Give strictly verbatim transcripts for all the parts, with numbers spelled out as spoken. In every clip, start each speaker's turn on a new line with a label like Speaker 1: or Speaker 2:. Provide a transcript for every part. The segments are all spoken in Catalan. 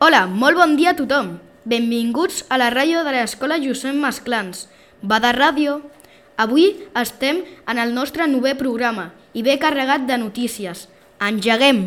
Speaker 1: Hola, molt bon dia a tothom. Benvinguts a la ràdio de l'Escola Josep Masclans, Bada Ràdio. Avui estem en el nostre novè programa i ve carregat de notícies. Engeguem!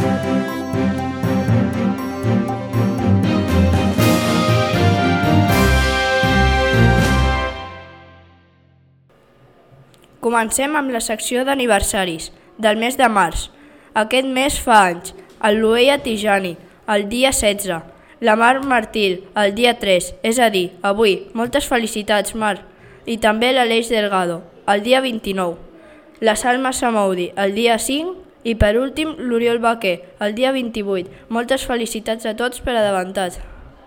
Speaker 2: Comencem amb la secció d'aniversaris del mes de març. Aquest mes fa anys. El Luella Tijani, el dia setze. La Mar Martil, el dia tres, és a dir, avui. Moltes felicitats, Mar. I també l'Aleix Delgado, el dia vint-i-nou. La Salma Samaudi, el dia cinc. I per últim, l'Oriol Baquer, el dia vint-i-vuit. Moltes felicitats a tots per adelantat.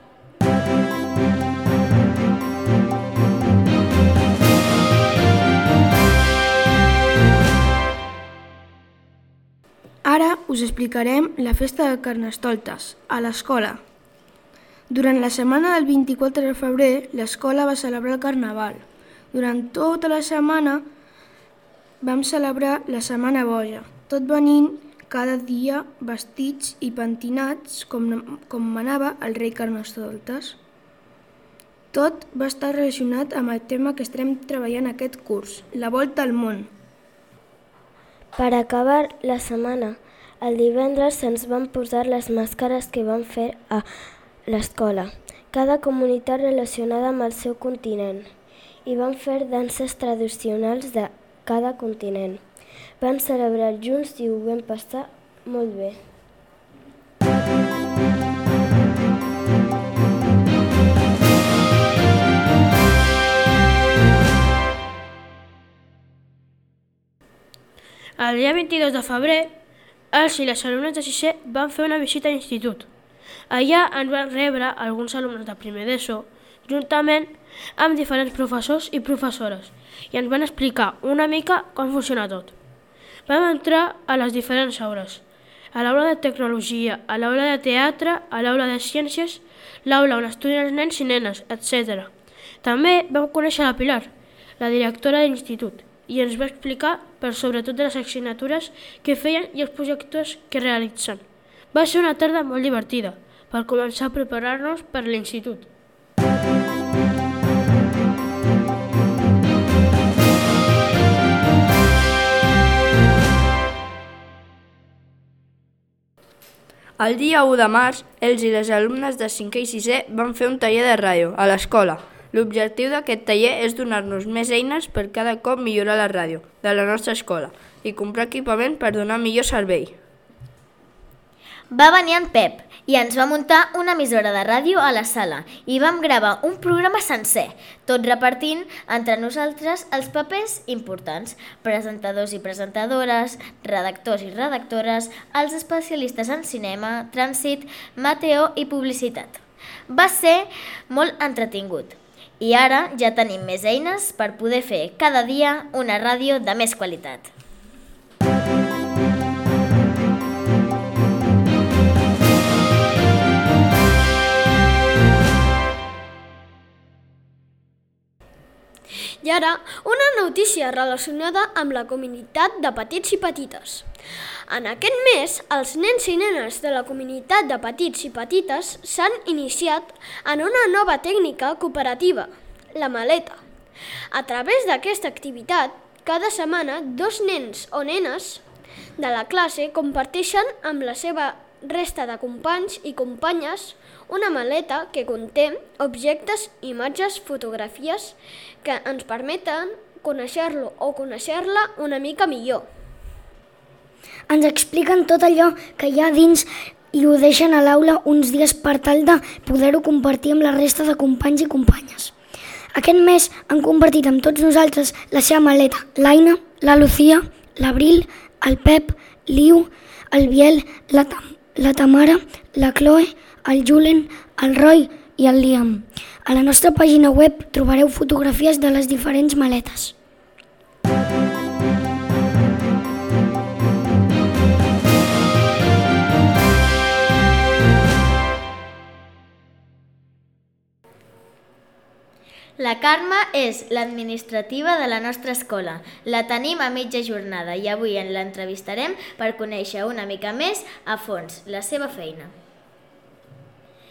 Speaker 3: Ara us explicarem la festa de Carnestoltes, a l'escola. Durant la setmana del vint-i-quatre de febrer, l'escola va celebrar el Carnaval. Durant tota la setmana vam celebrar la Setmana Boja, tot venint cada dia vestits i pentinats com, com manava el rei Carnestoltes. Tot va estar relacionat amb el tema que estem treballant aquest curs, la volta al món.
Speaker 4: Per acabar la setmana, el divendres se'ns van posar les màscares que vam fer a l'escola, cada comunitat relacionada amb el seu continent, i vam fer danses tradicionals de cada continent. Vam celebrar junts i ho vam passar molt bé.
Speaker 5: El dia vint-i-dos de febrer, els i les alumnes de sisè van fer una visita a l'institut. Allà ens van rebre alguns alumnes de primer d'ESO, juntament amb diferents professors i professores, i ens van explicar una mica com funciona tot. Vam entrar a les diferents aules, a l'aula de tecnologia, a l'aula de teatre, a l'aula de ciències, l'aula on estudien els nens i nenes, etcètera. També vam conèixer la Pilar, la directora de l'institut, i ens va explicar per sobretot de les assignatures que feien i els projectes que realitzen. Va ser una tarda molt divertida per començar a preparar-nos per l'institut.
Speaker 2: El dia u de març, els i les alumnes de cinquè i sisè van fer un taller de ràdio a l'escola. L'objectiu d'aquest taller és donar-nos més eines per cada cop millorar la ràdio de la nostra escola i comprar equipament per donar millor servei.
Speaker 6: Va venir en Pep i ens va muntar una emissora de ràdio a la sala i vam gravar un programa sencer, tot repartint entre nosaltres els papers importants, presentadors i presentadores, redactors i redactores, els especialistes en cinema, trànsit, meteo i publicitat. Va ser molt entretingut. I ara ja tenim més eines per poder fer cada dia una ràdio de més qualitat.
Speaker 7: I ara, una notícia relacionada amb la comunitat de petits i petites. En aquest mes, els nens i nenes de la comunitat de petits i petites s'han iniciat en una nova tècnica cooperativa, la maleta. A través d'aquesta activitat, cada setmana dos nens o nenes de la classe comparteixen amb la seva resta de companys i companyes una maleta que conté objectes, imatges, fotografies que ens permeten conèixer-lo o conèixer-la una mica millor.
Speaker 8: Ens expliquen tot allò que hi ha dins i ho deixen a l'aula uns dies per tal de poder-ho compartir amb la resta de companys i companyes. Aquest mes han compartit amb tots nosaltres la seva maleta, l'Aina, la Lucía, l'Abril, el Pep, l'Iu, el Biel, la, Tam la Tamara, la Chloe, el Julen, el Roy i el Liam. A la nostra pàgina web trobareu fotografies de les diferents maletes.
Speaker 6: La Carme és l'administrativa de la nostra escola. La tenim a mitja jornada i avui en l'entrevistarem per conèixer una mica més a fons la seva feina.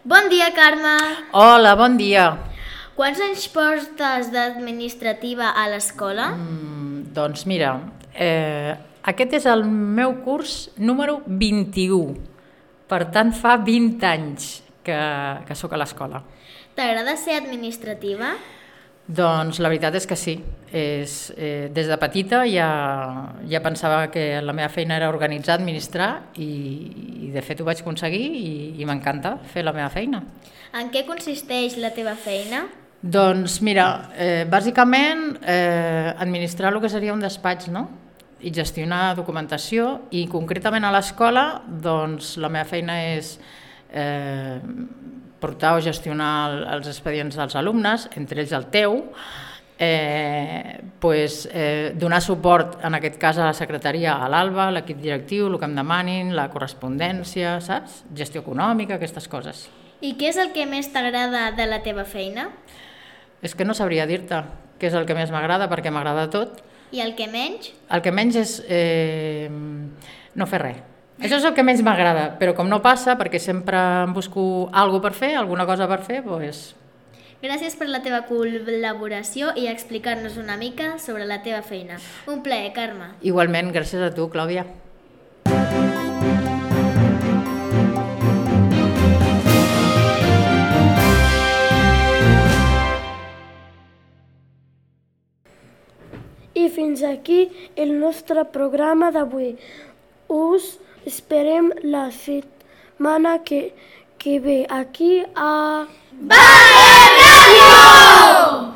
Speaker 6: Bon dia, Carme!
Speaker 9: Hola, bon dia.
Speaker 6: Quants anys portes d'administrativa a l'escola?
Speaker 9: Mm, doncs mira, eh, aquest és el meu curs número vint-i-u. Per tant, fa vint anys que, que sóc a l'escola.
Speaker 6: T'agrada ser administrativa?
Speaker 9: Doncs la veritat és que sí. És, eh, des de petita ja, ja pensava que la meva feina era organitzar, administrar i, i de fet ho vaig aconseguir i, i m'encanta fer la meva feina.
Speaker 6: En què consisteix la teva feina?
Speaker 9: Doncs mira, eh, bàsicament eh, administrar el que seria un despatx, no? I gestionar documentació i concretament a l'escola doncs la meva feina és eh, portar o gestionar els expedients dels alumnes, entre ells el teu, eh, pues, eh, donar suport en aquest cas a la secretaria, a l'Alba, l'equip directiu, el que em demanin, la correspondència, saps? Gestió econòmica, aquestes coses.
Speaker 6: I què és el que més t'agrada de la teva feina?
Speaker 9: És que no sabria dir-te què és el que més m'agrada perquè m'agrada tot.
Speaker 6: I el que menys?
Speaker 9: El que menys és eh, no fer res. Això és el que menys m'agrada, però com no passa, perquè sempre em busco alguna cosa per fer, alguna cosa per fer, doncs...
Speaker 6: Gràcies per la teva col·laboració i explicar-nos una mica sobre la teva feina. Un plaer, Carme.
Speaker 9: Igualment, gràcies a tu, Clàudia.
Speaker 10: I fins aquí el nostre programa d'avui. Us esperem la setmana que, que ve aquí a...
Speaker 11: Vale Ràdio!